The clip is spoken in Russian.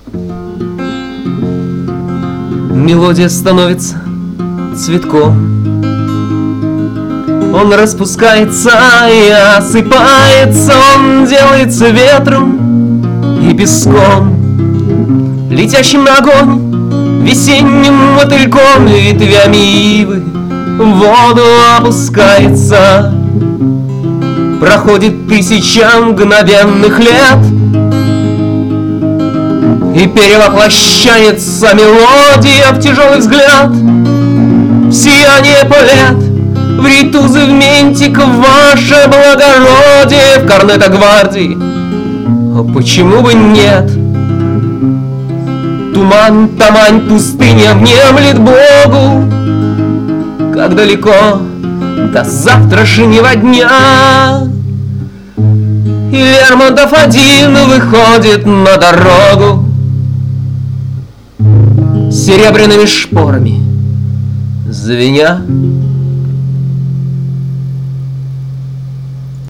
Мелодия становится цветком. Он распускается и осыпается, он делается ветром и песком, летящим на огонь весенним мотыльком, ветвями ивы в воду опускается. Проходит 1000 мгновенных лет, и перевоплощается мелодия в тяжелый взгляд, в сияние полет, в ритузы, в ментик, в ваше благородие, в корнета гвардии. А почему бы нет? Туман, тамань, пустыня внемлет Богу, как далеко до завтрашнего дня. И Лермонтов один выходит на дорогу серебряными шпорами звеня.